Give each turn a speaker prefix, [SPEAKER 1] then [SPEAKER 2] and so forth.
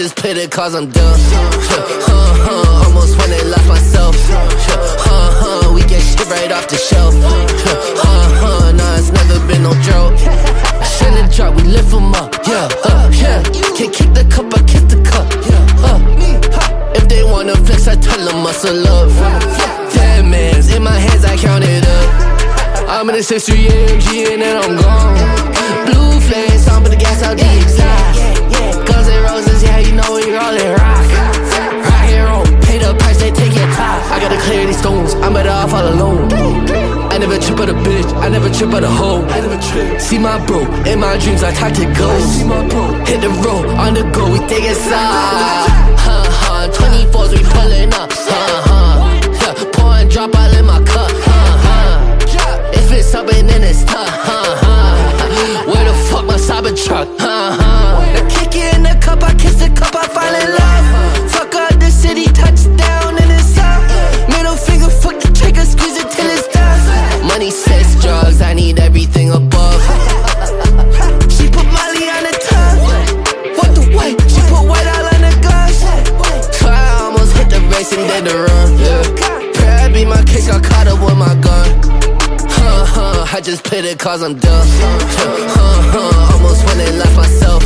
[SPEAKER 1] just played it cause I'm dumb. Almost went and left myself. We get shit right off the shelf. Nah, it's never been no joke. Shouldn't drop, we lift them up. Yeah. Can't kick the cup, I kiss the cup. If they wanna flex, I tell them muscle up. 10 mans in my hands, I count it up. I'm in the 6-3 AMG and then I'm gone. Blue flames, I'm with the gas out the exhaust. Guns and roses, yeah, you know we rollin' rock. Right here on, pay the price, they take your top. I gotta clear these stones, I'm better off all alone. I never trip on a bitch, I never trip on a hoe. I never trip. See my bro, in my dreams I talk to ghosts. See my bro, hit the road, on the go, we take it side. 24s, we pullin' up. Pour and drop all in my cup. If it's something, then it's tough. Where the fuck my Cybertruck? I kick it in the cup, I kiss the cup, I fall in love. Fuck up the city, touchdown and it's up. Middle finger, fuck the trigger, squeeze it till it's done. Money, sex, drugs, I need everything above. She put Molly on the tub. What the white? She put white all on the guns. I almost hit the race and did the run. Pray be my case, got caught up with my gun. I just played it cause I'm dumb. Almost went and left myself.